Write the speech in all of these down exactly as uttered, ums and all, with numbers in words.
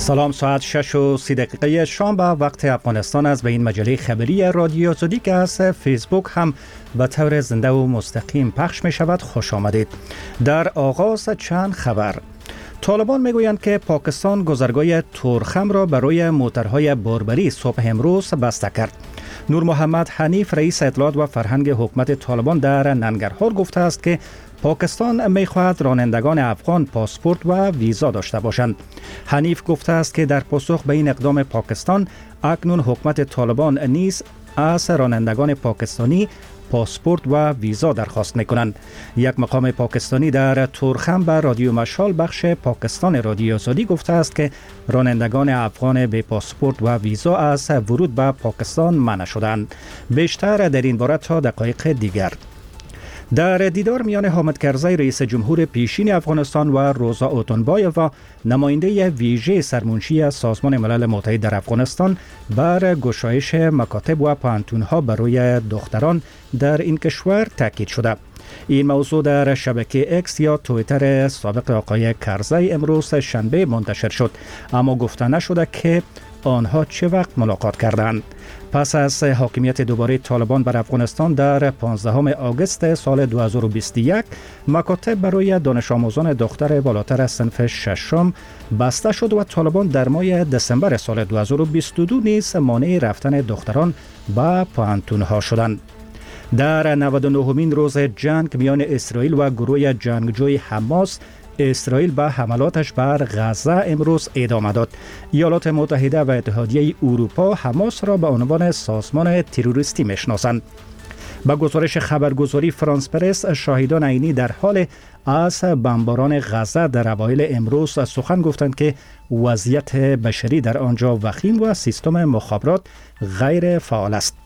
سلام، ساعت شش و سی دقیقه شام به وقت افغانستان است. به این مجله خبری رادیو آزادی که از فیسبوک هم به طور زنده و مستقیم پخش می شود خوش آمدید. در آغاز چند خبر. طالبان می گویند که پاکستان گذرگاه تورخم را برای موترهای باربری صبح امروز بسته کرد. نور محمد حنیف رئیس اطلاعات و فرهنگ حکومت طالبان در ننگرهار گفته است که پاکستان می خواهد رانندگان افغان پاسپورت و ویزا داشته باشند. حنیف گفته است که در پاسخ به این اقدام پاکستان اکنون حکومت طالبان نیز از رانندگان پاکستانی پاسپورت و ویزا درخواست می‌کنند. یک مقام پاکستانی در تورخم به رادیو مشال بخش پاکستان رادیو آزادی گفته است که رانندگان افغان به پاسپورت و ویزا از ورود به پاکستان منع شدند. بیشتر در این باره تا دقایق دیگر. در دیدار میان حامد کرزی رئیس جمهور پیشین افغانستان و روزا اوتونبایف و نماینده ویژه سرمنشی سازمان ملل متحد در افغانستان بر گشایش مکاتب و پانتونها برای دختران در این کشور تاکید شده. این موضوع در شبکه اکس یا توییتر سابق آقای کرزی امروز شنبه منتشر شد، اما گفته نشده که آنها چه وقت ملاقات کردند. پس از حاکمیت دوباره طالبان بر افغانستان در پانزدهم آگوست سال دو هزار و بیست و یک، مکاتب برای دانش آموزان دختر بالاتر از صنف ششم بسته شد و طالبان در ماه دسامبر سال دو هزار و بیست و دو نیز مانع رفتن دختران به پانتونها شدند. در نود و نهمین روز جنگ میان اسرائیل و گروه جنگجوی حماس، اسرائیل به حملاتش بر غزه امروز ادامه داد. ایالات متحده و اتحادیه اروپا حماس را به عنوان سازمان تروریستی میشناسند. با گزارش خبرگزاری فرانس پرس، شاهدان عینی در حال از بمباران غزه در اوایل امروز سخن گفتند که وضعیت بشری در آنجا وخیم و سیستم مخابرات غیر فعال است.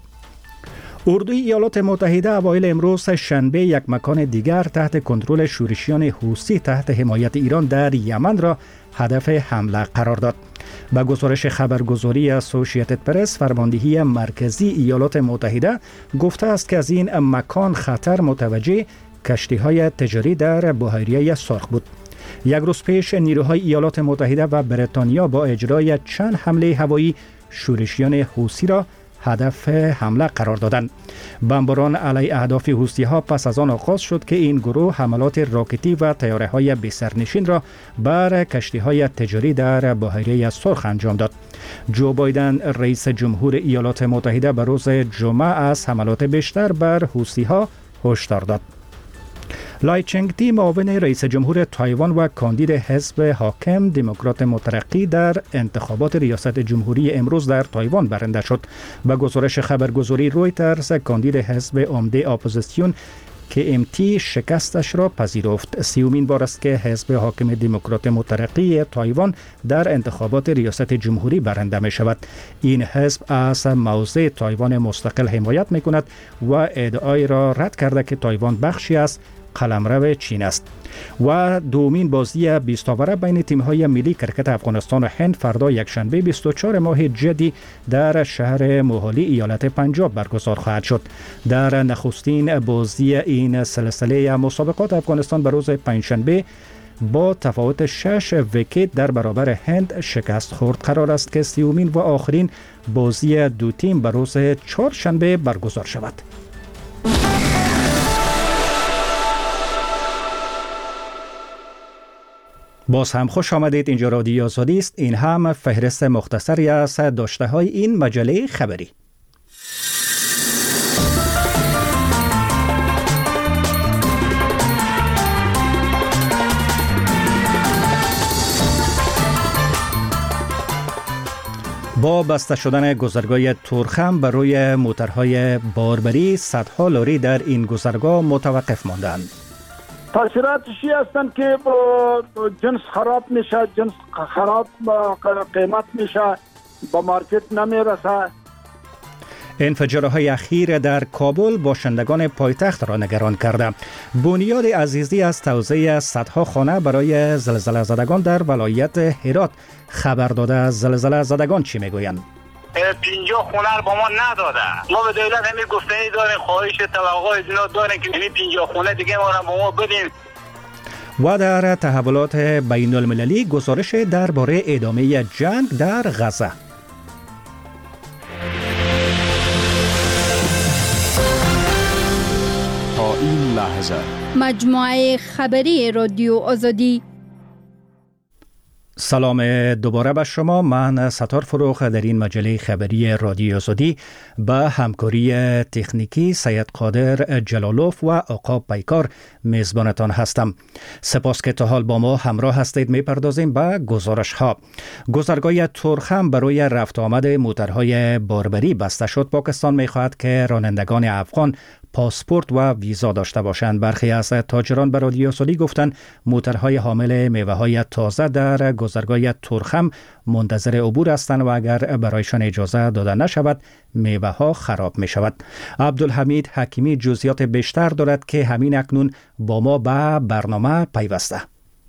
اردوی ایالات متحده اوایل امروز شنبه یک مکان دیگر تحت کنترل شورشیان حوثی تحت حمایت ایران در یمن را هدف حمله قرار داد. با گزارش خبرگزاری اسوسییتد پرس، فرماندهی مرکزی ایالات متحده گفته است که از این مکان خطر متوجه کشتی‌های تجاری در بحیره سرخ بود. یک روز پیش نیروهای ایالات متحده و بریتانیا با اجرای چند حمله هوایی شورشیان حوثی را هدف حمله قرار دادند. بمباران علیه اهداف حوثی‌ها پس از آن آغاز شد که این گروه حملات راکتی و طیاره‌های بی‌سرنشین را بر کشتی‌های تجاری در بحیره سرخ انجام داد. جو بایدن رئیس جمهور ایالات متحده به روز جمعه از حملات بیشتر بر حوثی‌ها هشدار داد. لای چنگ تی، معاون رئیس جمهور تایوان و کاندید حزب حاکم دموکرات مترقی در انتخابات ریاست جمهوری امروز در تایوان برنده شد. با گزارش خبرگزاری رویترز، کاندید حزب عمده اپوزیسیون که ام تی شکستش را پذیرفت. سیومین بار است که حزب حاکم دموکرات مترقی تایوان در انتخابات ریاست جمهوری برنده می شود. این حزب از موضع تایوان مستقل حمایت می کند و ادعای را رد کرده که تایوان بخشی از قلمرو چین است. و دومین بازی بیست اوره بین تیم‌های ملی کرکت افغانستان و هند فردا یکشنبه بیست و چهارم ماه جدی در شهر موهالی ایالت پنجاب برگزار خواهد شد. در نخستین بازی این سلسله مسابقات، افغانستان به روز پنجشنبه با تفاوت شش ویکت در برابر هند شکست خورد. قرار است که سیومین و آخرین بازی دو تیم به روز چهارشنبه برگزار شود. باز هم خوش آمدید. اینجا رادیو آزادی است. این هم فهرست مختصری از داشته های این مجله خبری. با بسته شدن گذرگاه تورخم بر روی موترهای باربری، صدها لاری در این گذرگاه متوقف ماندند. تاثیراتش هستند که جنس خراب میشه، جنس خراب قیمت میشه، با مارکت نمیرسه. انفجارهای اخیر در کابل باشندگان پایتخت را نگران کرده. بنیاد عزیزی از توزیع صدها خانه برای زلزله زدگان در ولایت هرات خبر داده. زلزله زدگان چی میگویند؟ پنجاه خونه با ما نداده. ما به دولت همین گفتنی داریم، خواهش توقع اینا داریم که همین پنجاه خونه دیگه ما را با ما بدین. و در تحولات بین المللی گزارش درباره ادامه جنگ در غزه. تا این لحظه مجموعه خبری رادیو آزادی. سلام دوباره به شما. من ستار فروخ در این مجله خبری رادیو آزادی به همکاری تکنیکی سید قادر جلالوف و آقا پیکار میزبانتان هستم. سپاس که تا حال با ما همراه هستید. میپردازیم به گزارش ها. گذرگاه ترخم برای رفت آمد موترهای باربری بسته شد. پاکستان میخواهد که رانندگان افغان پاسپورت و ویزا داشته باشند. برخی از تاجران به رادیو آزادی گفتند موترهای حامل میوه‌های تازه در گذرگاه ترخم منتظر عبور هستند و اگر برایشان اجازه داده نشود میوه‌ها خراب می شود. عبدالحمید حکیمی جزئیات بیشتر دارد که همین اکنون با ما به برنامه پیوسته.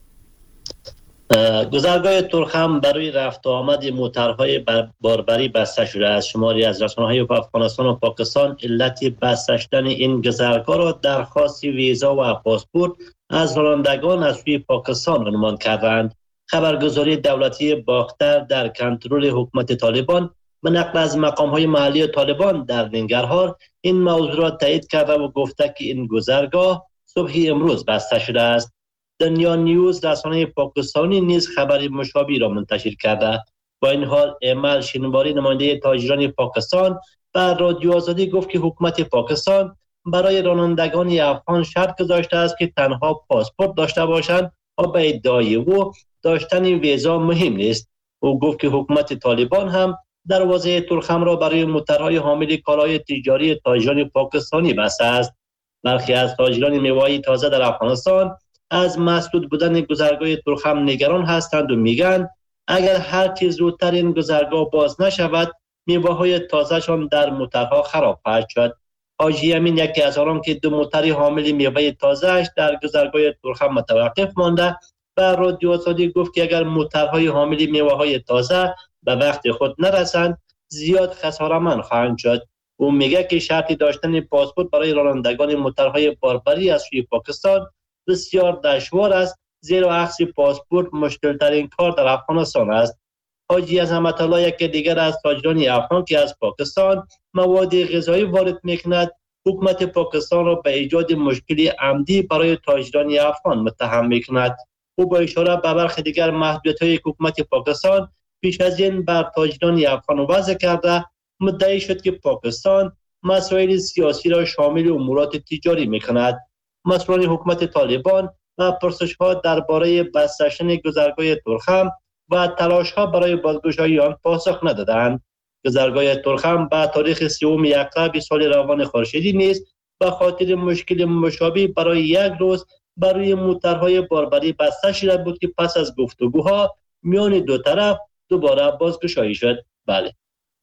گذرگاه ترخم برای رفت و آمد موترهای باربری بسته شده است. شماری از رسانه‌های افغانستان و پاکستان علت بسته شدن این گذرگاه را درخواست ویزا و پاسپورت از رانندگان از سوی پاکستان عنوان کردند. خبرگزاری دولتی باختر در کنترل حکومت طالبان به نقل از مقام‌های محلی طالبان در ننگرهار این موضوع را تایید کرده و گفته که این گذرگاه صبح امروز بسته شده است. دنیا نیوز رسانه پاکستانی نیز خبری مشابه را منتشر کرده. با این حال امل شینواری نماینده تاجران پاکستان بر رادیو آزادی گفت که حکومت پاکستان برای رانندگان افغان شرط گذاشته است که تنها پاسپورت داشته باشند و به ادعای او داشتن ویزا مهم نیست. او گفت که حکومت طالبان هم دروازه ترخم را برای موترهای حامل کالای تجاری تاجران پاکستانی بسته است. برخی از تاجران میوه‌های تازه در افغانستان از مسدود بودن گذرگاه ترخم نگران هستند و میگن اگر هر چیز زودتر این گذرگاه باز نشود میوه‌های تازه‌شان در موترها خراب خواهد شد. حاجی امین یکی از آنان که دو موتر حامل میوه تازه‌اش در گذرگاه ترخم متوقف مانده به رادیو آزادی گفت که اگر موترهای حامل میوه‌های تازه به وقت خود نرسند زیاد خساره‌مند خواهند شد. او میگه که شرط داشتن پاسپورت برای رانندگان موترهای باربری از سوی پاکستان بسیار دشوار است، زیرا اخذ پاسپورت مشکل ترین کار در افغانستان است. حاجی عظمت الله یک دیگر از تاجران افغان که از پاکستان مواد غذایی وارد میکند حکومت پاکستان را به ایجاد مشکلی عمدی برای تاجران افغان متهم میکند. او با اشاره به برخی دیگر محدودیت‌های حکومت پاکستان پیش از این بر تاجران افغان وضع کرده مدعی شد که پاکستان مسائل سیاسی را شامل امورات تجاری میکند. مسئولان حکومت طالبان و پرسش‌ها درباره بسته شدن گذرگاه ترخم و تلاش‌ها برای بازگشایی آن پاسخ ندادند. گذرگاه ترخم به تاریخ سوم یکرب سال روان خورشیدی نیز به خاطر مشکل مشابه برای یک روز برای موترهای باربری بسته شده بود که پس از گفتگوها میان دو طرف دوباره بازگشایی شد. بله.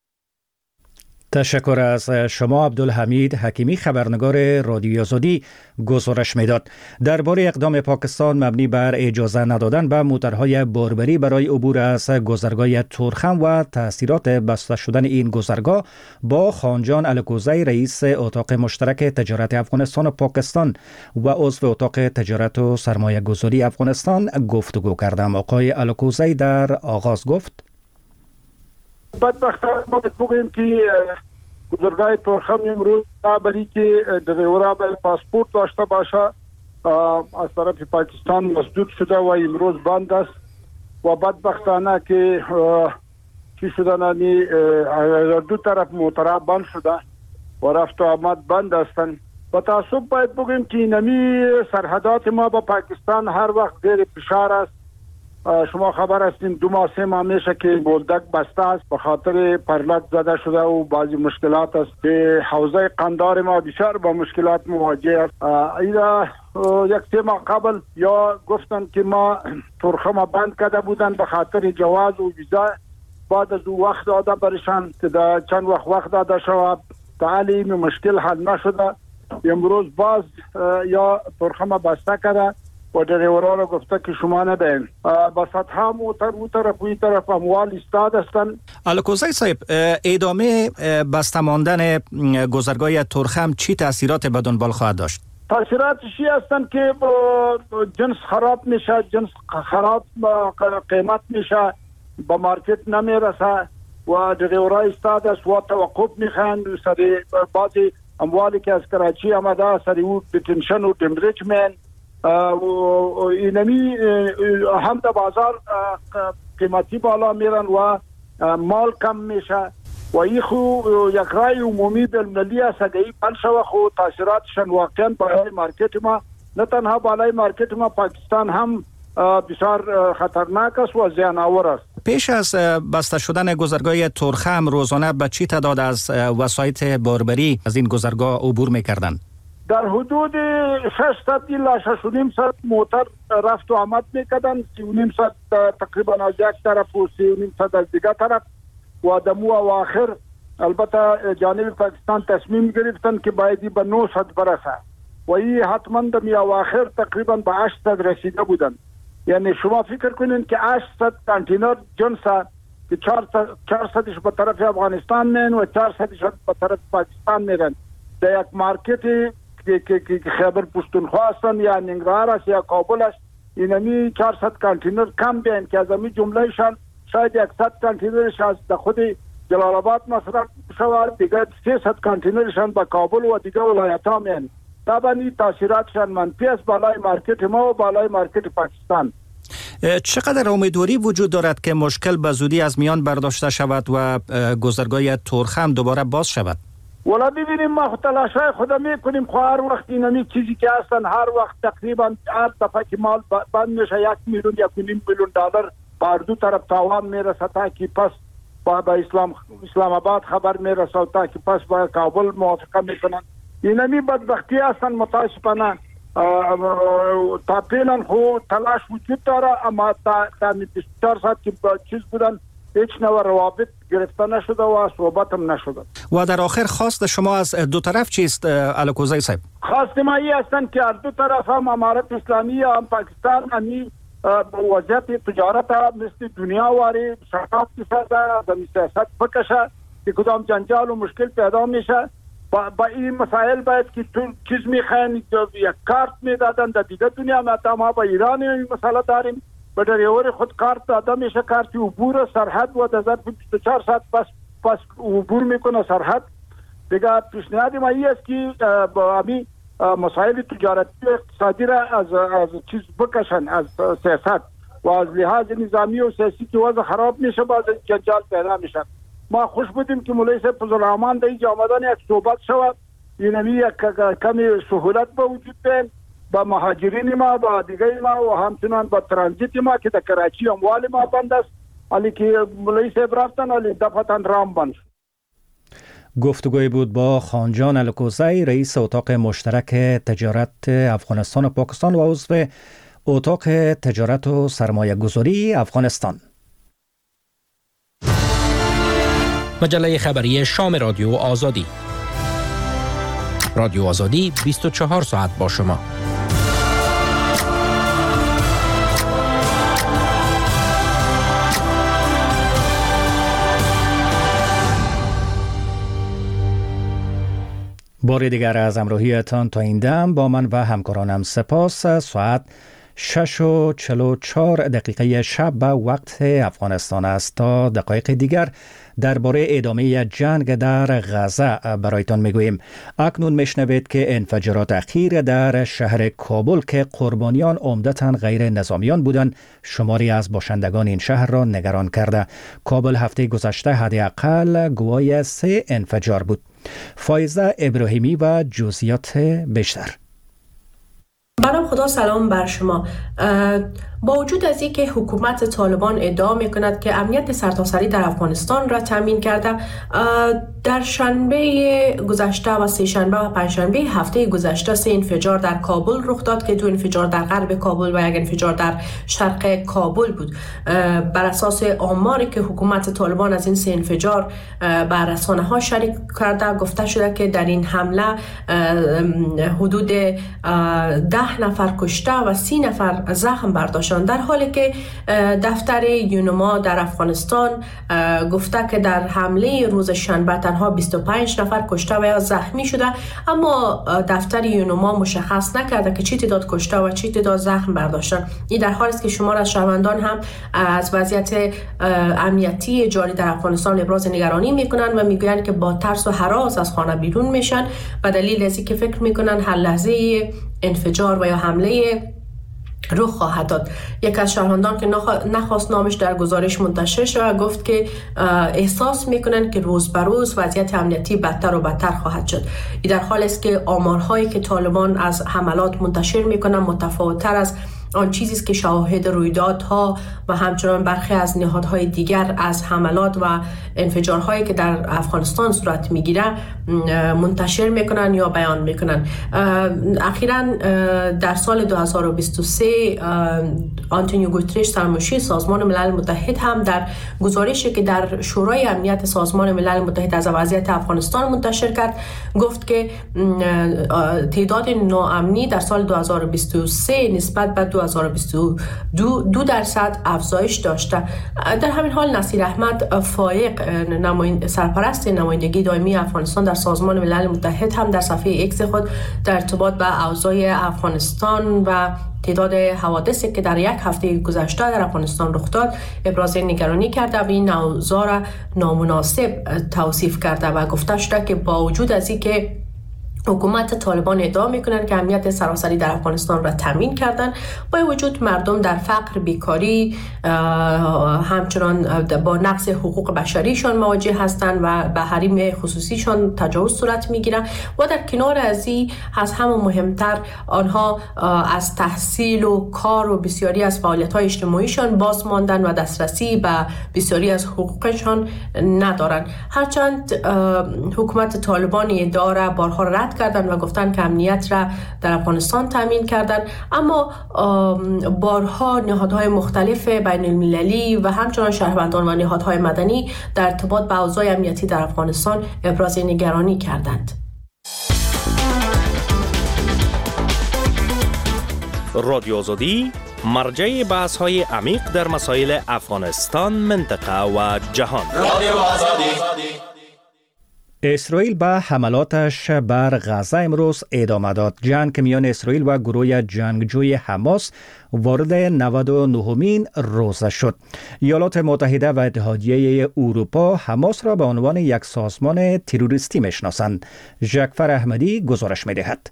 تشکر از شما عبدالحمید حکیمی. خبرنگار رادیو آزادی گزارش میداد. درباره اقدام پاکستان مبنی بر اجازه ندادن به موترهای باربری برای عبور از گذرگاه ترخم و تاثیرات بسته شدن این گذرگاه با خانجان الکوزی رئیس اتاق مشترک تجارت افغانستان و پاکستان و عضو اتاق تجارت و سرمایه گذاری افغانستان گفتگو کردم. آقای الکوزی در آغاز گفت بدبختانه ما بگوییم که گذرگاه ترخم امروز برای که دریورا باید پاسپورت داشته باشه از طرف پاکستان مسدود شده و امروز بند است و بدبختانه که چی شده نمی دو طرف موترها بند شده و رفت و آمد بند هستند. با تاسف باید بگوییم که نمی سرحدات ما با پاکستان هر وقت زیر فشار است. شما خبر هستین دو ماه سه ماه میشه که بولدک بسته است به خاطر پرلت زده شده و بعضی مشکلات است که حوزه قندار ما بسیار با مشکلات مواجه است. اینا یک سه ماه قبل یا گفتن که ما ترخم بند کرده بودن به خاطر جواز و ویزا، بعد از او وقت داده برشان که در چند وقت وقت داده شود تعلیم مشکل حل نشده. امروز باز یا ترخم بسته کرده و دریورا را گفته که شما ندهین. با سطح موتر او طرف و این طرف اموال استاد هستند. الکوزی صاحب، ادامه بسته ماندن گذرگاه ترخم چی تاثیرات به دنبال خواهد داشت؟ تاثیراتش هستند که جنس خراب میشه، جنس خراب قیمت میشه، با مارکت نمیرسه و دریورای استاد است و توقف میخوان سری بعضی اموالی که از کراچی آمده سری او دتنشن و دمریجمنت و اینمی هم در بازار قیمتی بالا میرن و مال کم میشه و این خو یک رای عمومی بالمللی است که این بل شو خو تاثیراتشان واقعا بالای مارکت ما، نه تنها بالای مارکت ما پاکستان هم بسیار خطرناک است و زیان آور است. پیش از بسته شدن گذرگاه ترخم روزانه به چی تعداد از وسایط باربری از این گذرگاه عبور میکردند؟ در حدود ششصد الی شش و نیم صد موتر رفت و آمد میکردن، سی و نیم صد تقریبا از یک طرف و سی و نیم صد از دیگر طرف و دمو اواخر البته جانب پاکستان تصمیم گرفتن که باید به نهصد برسه و این حتما دمی اواخر تقریبا به هشتصد رسیده بودن. یعنی شما فکر کنین که هشتصد کانتینر جنس که چهارصدش به طرف افغانستان میرن و چهارصدش به طرف پاکستان میرن در یک مارکت که خیبر پختونخوا هستن یا ننگرهار است یا کابل است، اینمی چهارصد کانتینر کم بین که از امی جملهشان شاید صد کانتینرش از خود جلال آباد مصرف شود، دیگر سیصد کانتینرشان به کابل و دیگر ولایت ها میان. طبعا این تاثیراتشان منفی است بالای مارکت ما و بالای مارکت پاکستان. چقدر امیدواری وجود دارد که مشکل به زودی از میان برداشته شود و گذرگاه ترخم دوباره باز شود؟ ولی ببینیم ما خود تلاشای خود میکنیم، خو هر وقت اینمی چیزی که هستن هر وقت تقریبا هر دفعه که مال بند میشه یک میلیون یک نیم میلیون دلار بر دو طرف تاوان میرسه تا که پس با, با اسلام اسلام آباد خبر میرسه تا که پس با کابل موافقه میکنن. اینمی بدبختی هستن متاسفانه. تا پیلن خو تلاش وجود داره اما تا تا بیست و چهار ساعت که چیز بودن هیچ نوع روابط گرفته نشده و صحبت هم نشده. و در آخر خواست شما از دو طرف چیست الکوزی صاحب؟ خواست ما این هستن که از دو طرف هم امارت اسلامی هم پاکستان همی وضعیت تجارت مثل دنیا واری شفاف کسازه دمی سیاست بکشه که کدام جنجال و مشکل پیدا میشه. با, با این مسائل باید که تو چیز میخواین یک کارت میدادن در دیگه دنیا ما ما با ایران این مسئله داریم به دریور خود کارت داده میشه، کارت عبور سرحد و در ظرف بیست و چهار ساعت پس پس عبور میکنه سرحد. دیگه پیشنهاد ما این است که با همین مسائل تجارتی و اقتصادی را از از چیز بکشن از سیاست و از لحاظ نظامی و سیاسی که وضع خراب میشه باز جنجال پیدا میشه. ما خوش بودیم که مولوی صاحب فضلالرحمن در اینجا آمدن یک صحبت شود، اینمی یک کمی سهولت به وجود بین با مهاجرین ما با دیگه ما و همچنان با ترانزیت ما که در کراچی اموال ما بند است، علی که مولوی صاحب رفتن علی دفتن رام بند. گفتگوی بود با خانجان الکوزی، رئیس اتاق مشترک تجارت افغانستان و پاکستان و عضو اتاق تجارت و سرمایه گذاری افغانستان. مجله خبری شام رادیو آزادی. رادیو آزادی بیست و چهار ساعت با شما. بار دیگر از همراهیتان تا این دم با من و همکارانم سپاس. ساعت شش و چل و چهار دقیقه شب به وقت افغانستان است. تا دقایق دیگر درباره ادامه جنگ در غزه برایتان میگوییم. اکنون میشنوید که انفجارات اخیر در شهر کابل که قربانیان عمدتاً غیر نظامیان بودند شماری از باشندگان این شهر را نگران کرده. کابل هفته گذشته حداقل گواه سه انفجار بود. فایزه ابراهیمی و جزئیات بیشتر. بنام خدا سلام بر شما. با وجود از اینکه حکومت طالبان ادعا میکند که امنیت سرتاسری در افغانستان را تامین کرده، در شنبه گذشته و سه شنبه و پنج شنبه هفته گذشته سه انفجار در کابل رخ داد که دو انفجار در غرب کابل و یک انفجار در شرق کابل بود. بر اساس آماری که حکومت طالبان از این سه انفجار بر رسانه ها شریک کرده، گفته شده که در این حمله حدود ده ده نفر کشته و سی نفر زخم برداشتند، در حالی که دفتر یونما در افغانستان گفته که در حمله روز شنبه تنها بیست و پنج نفر کشته و یا زخمی شده، اما دفتر یونما مشخص نکرده که چی تعداد کشته و چی تعداد زخم برداشتن. این در حالی است که شمار از شهروندان هم از وضعیت امنیتی جاری در افغانستان ابراز نگرانی میکنن و میگویند که با ترس و هراس از خانه بیرون میشن و دلیل از که فکر میکنن هر لحظه انفجار و یا حمله رخ خواهد داد. یک از شهروندان که نخواست نامش در گزارش منتشر شد گفت که احساس میکنن که روز به روز وضعیت امنیتی بدتر و بدتر خواهد شد. این در حالی است که آمارهایی که طالبان از حملات منتشر میکنن متفاوت‌تر از آن چیزی است که شواهد رویدادها و همچنان برخی از نهادهای دیگر از حملات و انفجارهایی که در افغانستان صورت میگیره منتشر میکنن یا بیان میکنن. اخیراً در سال دو هزار و بیست و سه آنتونیو گوترش سرمنشی سازمان ملل متحد هم در گزارشی که در شورای امنیت سازمان ملل متحد از وضعیت افغانستان منتشر کرد گفت که تعداد ناامنی در سال دو هزار و بیست و سه نسبت به دو هزار و بیست و دو دو درصد افزایش داشته. در همین حال نصیر احمد فایق نماینده سرپرست نمایندگی دائمی افغانستان در سازمان ملل متحد هم در صفحه ایکس خود در ارتباط به اوضاع افغانستان و تعداد حوادثی که در یک هفته گذشته در افغانستان رخ داد ابراز نگرانی کرده و این اوضاع را نامناسب توصیف کرده و گفته شده که با وجود از اینکه حکومت طالبان ادعا میکنن که امنیت سراسری در افغانستان را تامین کردن، با وجود مردم در فقر، بیکاری، همچنان با نقض حقوق بشریشان مواجه هستند و به حریم خصوصیشان تجاوز صورت میگیره و در کنار از این از همه مهمتر آنها از تحصیل و کار و بسیاری از فعالیت‌های اجتماعیشان باز ماندن و دسترسی به بسیاری از حقوقشان ندارن. هرچند حکومت طالبان ادعا را بارها رد کردن و گفتن که امنیت را در افغانستان تامین کردن، اما بارها نهادهای مختلف بین المللی و همچنان شهروندان و نهادهای مدنی در ارتباط با اوضاع امنیتی در افغانستان ابراز نگرانی کردند. رادیو آزادی مرجع بحث های عمیق در مسائل افغانستان، منطقه و جهان. رادیو آزادی. اسرائیل به حملاتش بر غزه امروز ادامه داد. جنگ میان اسرائیل و گروه جنگجوی حماس وارد نود و نهمین روز شد. ایالات متحده و اتحادیه اروپا حماس را به عنوان یک سازمان تروریستی میشناسند. جعفر احمدی گزارش میدهد.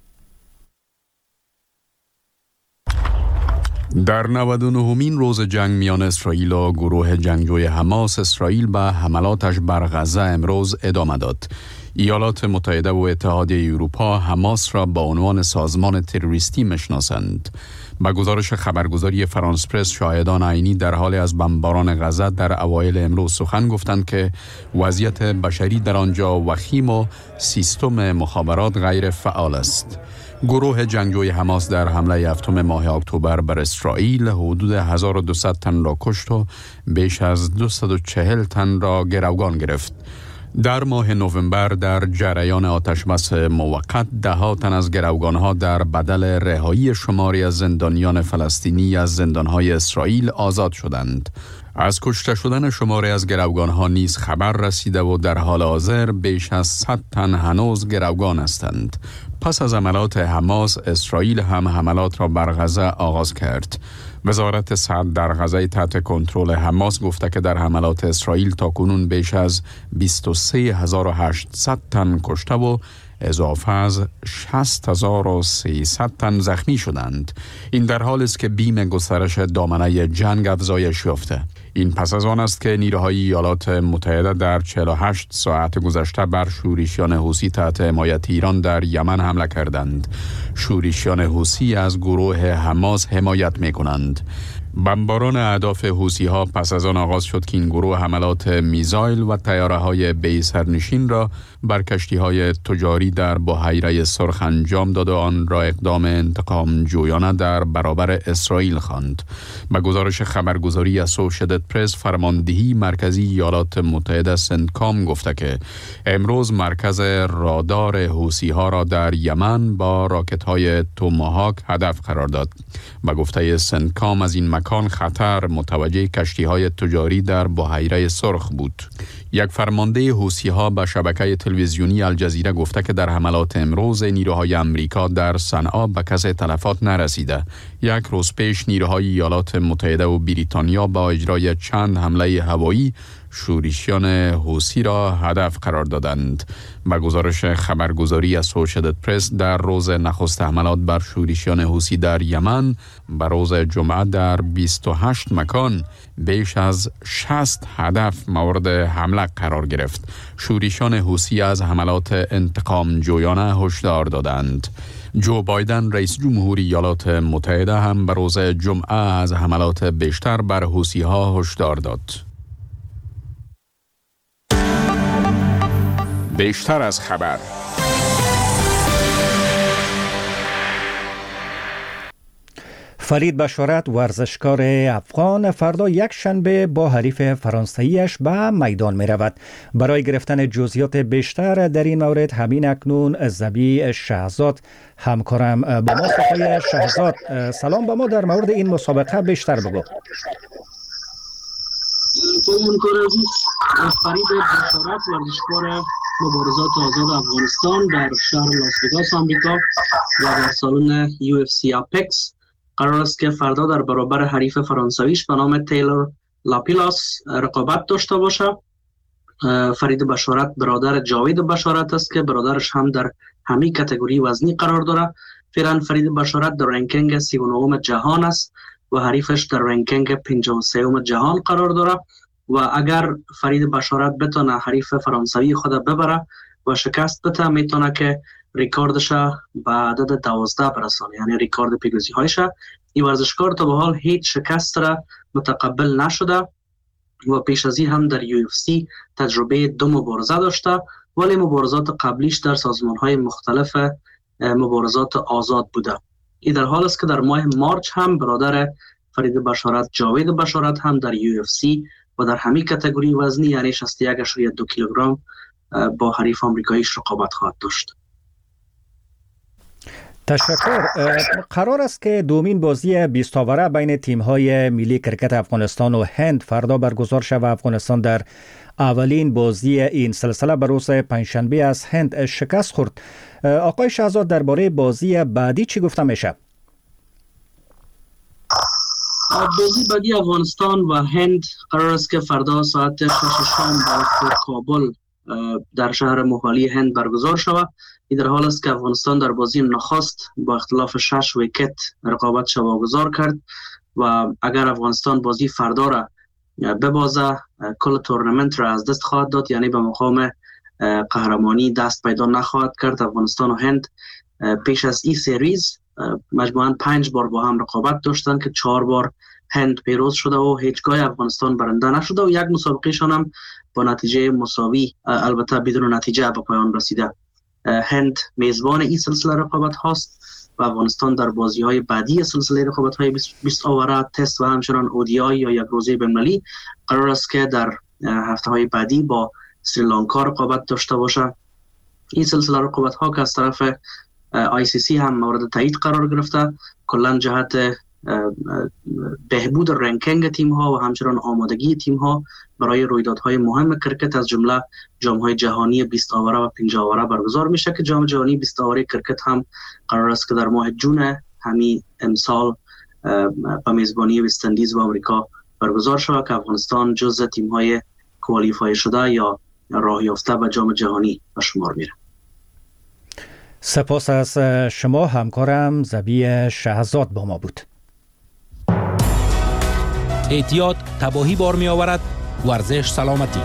در نود و نهمین روز جنگ میان اسرائیل و گروه جنگجوی حماس، اسرائیل به حملاتش بر غزه امروز ادامه داد. ایالات متحده و اتحادیه اروپا حماس را با عنوان سازمان تروریستی میشناسند. با گزارش خبرگزاری فرانس پرس، شاهدان عینی در حال از بمباران غزه در اوایل امروز سخن گفتند که وضعیت بشری در آنجا وخیم و سیستم مخابرات غیر فعال است. گروه جنگجوی حماس در حمله هفتم ماه اکتبر بر اسرائیل حدود هزار و دویست تن را کشت و بیش از دویست و چهل تن را گروگان گرفت. در ماه نوامبر در جریان آتشبس موقت ده ها تن از گروگانها در بدل رهایی شماری از زندانیان فلسطینی از زندانهای اسرائیل آزاد شدند. از کشته شدن شماری از گروگانها نیز خبر رسیده و در حال حاضر بیش از صد تن هنوز گروگان هستند. پس از حملات حماس، اسرائیل هم حملات را بر غزه آغاز کرد. وزارت صحت در غزه تحت کنترل حماس گفته که در حملات اسرائیل تاکنون بیش از بیست و سه هزار و هشتصد تن کشته و اضافه از شصت هزار و سیصد تن زخمی شدند. این در حالی است که بیم گسترش دامنه جنگ افزایش یافته. این پس از آن است که نیروهای ایالات متحده در چهل و هشت ساعت گذشته بر شورشیان حوثی تحت حمایت ایران در یمن حمله کردند. شورشیان حوثی از گروه حماس حمایت می کنند. بمباران اهداف حوثی‌ها پس از آن آغاز شد که این گروه حملات میزایل و طیاره‌های بی سرنشین را بر کشتی‌های تجاری در بحیره سرخ انجام داد و آن را اقدام انتقام جویانه در برابر اسرائیل خواند. به گزارش خبرگزاری اسوشییتد پرس، فرماندهی مرکزی ایالات متحده سنتکام گفته که امروز مرکز رادار حوثی‌ها را در یمن با راکت‌های توماهاک هدف قرار داد. به گفته سنتکام از این مکان خطر متوجه کشتی‌های تجاری در بحیره سرخ بود. یک فرمانده حوثی‌ها به شبکه تلویزیونی الجزیره گفته که در حملات امروز نیروهای امریکا در صنعا به کسی تلفات نرسیده. یک روز پیش نیروهای ایالات متحده و بریتانیا با اجرای چند حمله هوایی شورشیان حوثی را هدف قرار دادند. به گزارش خبرگزاری اسوشییتد پرس، در روز نخست حملات بر شورشیان حوثی در یمن به روز جمعه در بیست و هشت مکان بیش از شصت هدف مورد حمله قرار گرفت. شورشیان حوثی از حملات انتقام جویانه هشدار دادند. جو بایدن رئیس جمهور ایالات متحده هم به روز جمعه از حملات بیشتر بر حوثی‌ها هشدار داد. بیشتر از خبر. فرید بشارت ورزشکار افغان فردا یک شنبه با حریف فرانسویش به میدان می رود. برای گرفتن جزئیات بیشتر در این مورد همین اکنون زبی شهزاد همکارم با ما. آقای شهزاد سلام، با ما در مورد این مسابقه بیشتر بگو. همکار عزیز، فرید بشارت ورزشکار مبارزات آزاد افغانستان در شهر لاس وگاس آمریکا و در سالن یو اف سی اپکس قرار است که فردا در برابر حریف فرانسویش به نام تیلور لاپیلاس رقابت داشته باشه. فرید بشارت برادر جاوید بشارت است که برادرش هم در همین کاتگوری وزنی قرار داره. فعلا فرید بشارت در رنکینگ سی و نه جهان است و حریفش در رنکینگ پنجاه و سه جهان قرار داره و اگر فرید بشارت بتونه حریف فرانسوی خود ببره و شکست بده، میتونه که ریکاردش به عدد دوازده برسانه، یعنی ریکارد پیروزی هایش. این ورزشکار تا به حال هیچ شکست را متقبل نشده و پیش از این هم در یو اف سی تجربه دو مبارزه داشته، ولی مبارزات قبلیش در سازمان های مختلف مبارزات آزاد بوده. این در حال است که در ماه مارچ هم برادر فرید بشارت جاوید بشارت هم در یو اف سی و در همین کاتگوری وزنی یعنی شصت و یک ممیز دو کیلوگرم با حریف آمریکاییش رقابت خواهد داشت. تشکر. قرار است که دومین بازی بیست آوره بین تیم‌های ملی کرکت افغانستان و هند فردا برگزار شود. افغانستان در اولین بازی این سلسله به روز پنجشنبه از هند شکست خورد. آقای شهزاد درباره بازی بعدی چی گفته میشه؟ بازی بعدی افغانستان و هند قرار است که فردا ساعت شش شام به وقت کابل در شهر موهالی هند برگزار شود. این در حال است که افغانستان در بازی نخست با اختلاف شش ویکت رقابتش واگذار کرد و اگر افغانستان بازی فردا را ببازه کل تورنمنت را از دست خواهد داد، یعنی به مقام قهرمانی دست پیدا نخواهد کرد. افغانستان و هند پیش از این سریز مجموعاً پنج بار با هم رقابت داشتن که چهار بار هند پیروز شده و هیچگاه افغانستان برنده نشده و یک مسابقه شان هم با نتیجه مساوی البته بدون نتیجه به پایان رسیده. هند میزبان این سلسله رقابت هاست و افغانستان در بازی های بعدی سلسله رقابت های بیست آوره، تست و همچنان اودیای یا یک روزه بین‌المللی قرار است که در هفته های بعدی با سریلانکا رقابت داشته باشه. این سلسله رقابت ها که از طرف آی سی سی هم مورد تایید قرار گرفته، کلا جهت بهبود رنکینگ تیم ها و همچنان آمادگی تیم ها برای رویدادهای مهم کرکت از جمله جام‌های جهانی بیست آوره و پنجاه آوره برگزار میشه که جام جهانی بیست آوره کرکت هم قرار است که در ماه جون همین امسال به میزبانی وست اندیز و آمریکا برگزار شود که افغانستان جزء تیم های کوالیفای شده یا راه یافته به جام جهانی به شمار میره. سپاس از شما. همکارم زبی شهزاد با ما بود. احتیاط تباهی بار می آورد. ورزش سلامتی.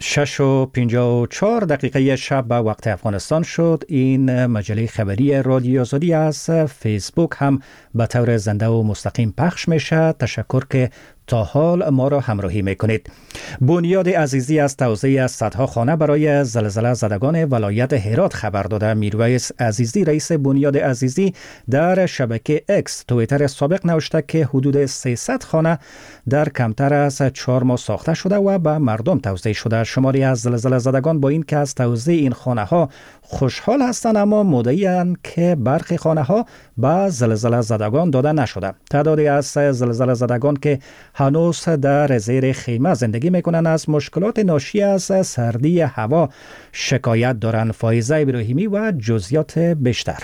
شش و پنجاه و چهار دقیقه شب به وقت افغانستان شد. این مجله خبری رادیو آزادی از فیسبوک هم به طور زنده و مستقیم پخش میشه. تشکر که تا حال ما را همراهی میکنید. بنیاد عزیزی از توزیع صدها خانه برای زلزله زدگان ولایت هرات خبر داده. میرویس عزیزی رئیس بنیاد عزیزی در شبکه اکس توییتر سابق نوشته که حدود سیصد خانه در کمتر از چهار ماه ساخته شده و به مردم توزیع شده. شماری از زلزله زدگان با این که از توزیع این خانه ها خوشحال هستند، اما مدعی‌اند که برخی خانه ها به زلزله زدگان داده نشده. تعدادی از زلزله زدگان که هنوز در زیر خیمه زندگی میکنند از مشکلات ناشی از سردی هوا شکایت دارند. فایزه ابراهیمی و جزئیات بیشتر.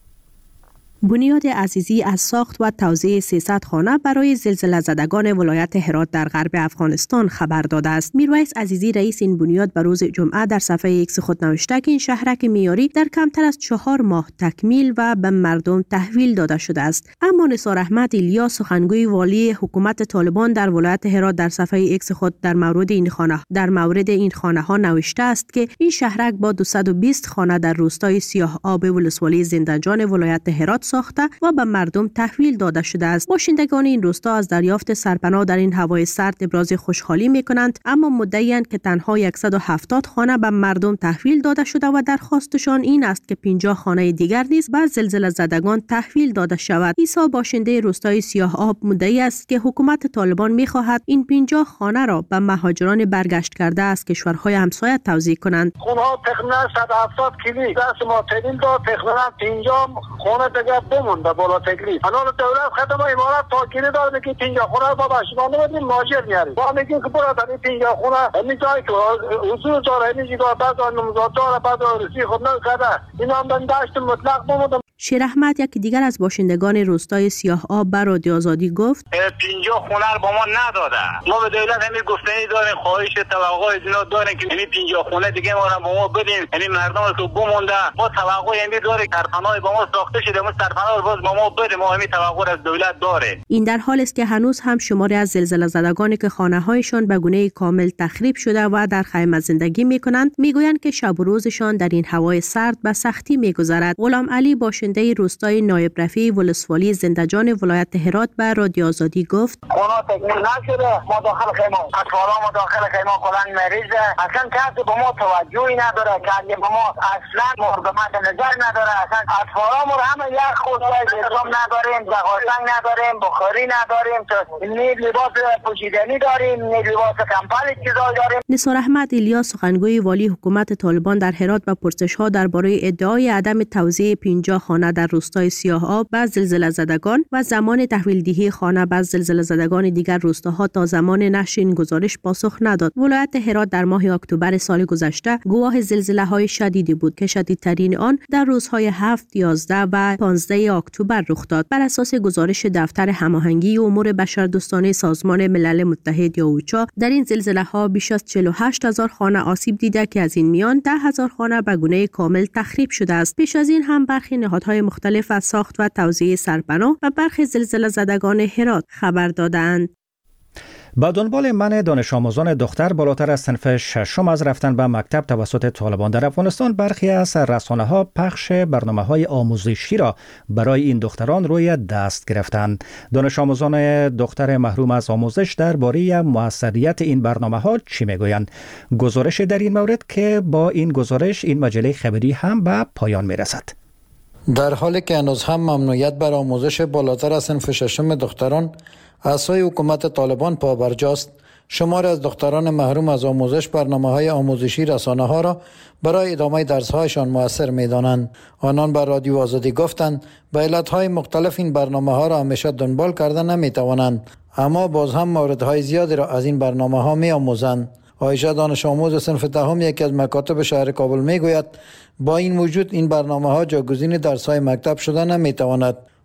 بنیاد عزیزی از ساخت و توزیع سیصد خانه برای زلزله زدگان ولایت هرات در غرب افغانستان خبر داده است. میرویس عزیزی رئیس این بنیاد به روز جمعه در صفحه ایکس خود نوشته که این شهرک معیاری در کمتر از چهار ماه تکمیل و به مردم تحویل داده شده است. اما نثار احمد ایلیا سخنگوی والی حکومت طالبان در ولایت هرات در صفحه ایکس خود در مورد این خانه در مورد این خانه ها نوشته است که این شهرک با دویست و بیست خانه در روستای سیاه آب ولسوالی زندانجان ولایت هرات ساخته و به مردم تحویل داده شده است. باشندگان این روستا از دریافت سرپناه در این هوای سرد ابراز خوشحالی می‌کنند، اما مدعی‌اند که تنها صد و هفتاد خانه به مردم تحویل داده شده و درخواستشان این است که پنجاه خانه دیگر نیز به زلزله زدگان تحویل داده شود. عیسی باشنده روستای سیاه آب مدعی است که حکومت طالبان می‌خواهد این پنجاه خانه را به مهاجران برگشت کرده از کشورهای همسایه توزیع کنند. خونه‌ها تقریباً صد و هفتاد کیلومتر دست ما تدین داد، تقریباً پنجاه خانه دیگر بمونده بالا تکلیف. الان دولت خدمات امارات تاکید داره که پنجاه خانه با باشگاه نمیدیم ماجر میاریم. ما میگیم که برای این پنجاه خانه همین جایی که حضور داره همین جگاه بعد نمزاد داره بعد رسی خود نکرده اینا هم بنداشت مطلق بمونده. شیر احمد یکی دیگر از باشندگان روستای سیاه آب بر رادیو آزادی گفت پنجاه خونه رو با ما نداده. ما به دولت همین گفتنی داریم، خواهش توقع از اینا داریم که همین پنجاه خونه دیگه ما رو با ما بدیم. همین مردم که بمونده ما توقع همین داره که سرپناه با ما ساخته شده، ما سرپناه رو باز با ما بده. ما همین توقع از دولت داره. این در حالی است که هنوز هم شماری از زلزله زدگانی که خانه‌هایشان به گونه کامل تخریب شده و در خیمه زندگی می‌کنند میگویند که شب و روزشان در این هوای سرد به سختی می‌گذرد. غلام علی باشنده روستای نایب رفیع ولسوالی زندجان ولایت هرات به رادیو آزادی گفت خونه تکمیل نشده، ما داخل خیمه اطفالا ما داخل خیمه کلان مریضه، اصلا کسی به ما توجهی نداره، کسی به ما اصلا مراقبت نظر نداره. اصلا اطفالا ما همه یک خود نظام نداریم، دغاسنگ نداریم، بخاری نداریم، نی لباس پوشیدنی داریم، نی لباس کمپل چیزا داریم. نثار احمد ایلیا سخنگوی والی حکومت طالبان در هرات با پرسش‌ها درباره ادعای عدم توزیع پنجاه خانه در روستای سیاه آب به زلزله زدگان و زمان تحویل دهی خانه به زلزله زدگان دیگر روستاها تا زمان نشر این گزارش پاسخ نداد. ولایت هرات در ماه اکتبر سال گذشته گواه زلزله‌های شدیدی بود که شدیدترین آن در روزهای هفت، یازده و پانزده اکتبر رخ داد. بر اساس گزارش دفتر هماهنگی امور بشردوستانه سازمان ملل متحد یا اوچا در این زلزله‌ها بیش از چهل و هشت هزار خانه آسیب دیده که از این میان ده هزار خانه به گونه کامل تخریب شده است. پیش از این هم برخی نهادهای مختلف از ساخت و توزیع سرپناه و برخی زلزله زدگان هرات خبر دادند. با دنبال منع دانش آموزان دختر بالاتر از صنف ششم از رفتن به مکتب توسط طالبان در افغانستان، برخی از رسانه‌ها پخش برنامه‌های آموزشی را برای این دختران روی دست گرفتند. دانش آموزان دختر محروم از آموزش درباره موثریت این برنامه‌ها چی میگویند؟ گزارش در این مورد که با این گزارش این مجله خبری هم به پایان میرسد. در حالی که هنوز هم ممنوعیت بر آموزش بالاتر از صنف ششم دختران از سوی حکومت طالبان پابرجاست، شماری از دختران محروم از آموزش برنامه‌های آموزشی رسانه‌ها را برای ادامه درس‌هایشان مؤثر می‌دانند. آنان بر رادیو آزادی گفتند به علت‌های مختلف این برنامه‌ها را همیشه دنبال کرده نمی‌توانند، اما باز هم موردهای زیادی را از این برنامه‌ها می‌آموزند. عایشه دانش آموز صنف دهم یکی از مکاتب شهر کابل میگوید با این وجود این برنامه‌ها جایگزین درس‌های مکتب شده نمی‌تواند.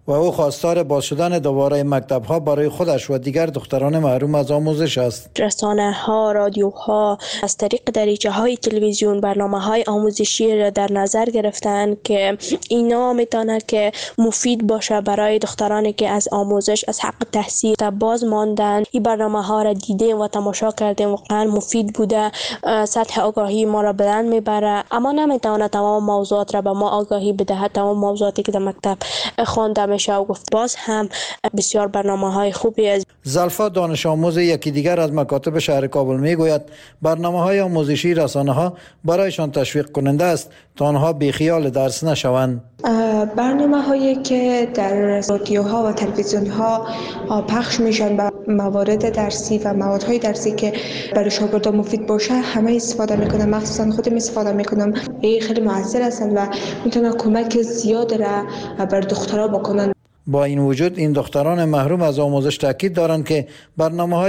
و او خواستار باز شدن دوباره مکتب ها برای خودش و دیگر دختران محروم از آموزش است. رسانه ها، رادیوها از طریق دریچه های تلویزیون برنامه های آموزشی را در نظر گرفتند که اینا میتونه که مفید باشه برای دخترانی که از آموزش از حق تحصیل باز ماندن. این برنامه ها را دیدیم و تماشا کردیم، واقعا مفید بوده، سطح آگاهی ما را بلند میبره، اما نمیتونه تمام موضوعات را به ما آگاهی بده، تمام موضوعاتی که در مکتب خوانده میشه و گفت. باز هم بسیار برنامه های خوبی است. زلفا دانش آموز یکی دیگر از مکاتب شهر کابل میگوید برنامه های آموزشی رسانه ها برایشان تشویق کننده است تا آنها بیخیال درس نشوند. برنامه هایی که در رادیوها و تلویزیون ها پخش میشن و موارد درسی و موادهای درسی که برای شاگردان مفید باشه همه استفاده میکنم، مخصوصا خودم استفاده میکنم. این خیلی موثر هستند و میتونه کمک زیاد را بر دخترها بکنن. با این وجود این دختران محروم از آموزش تاکید دارند که برنامه‌های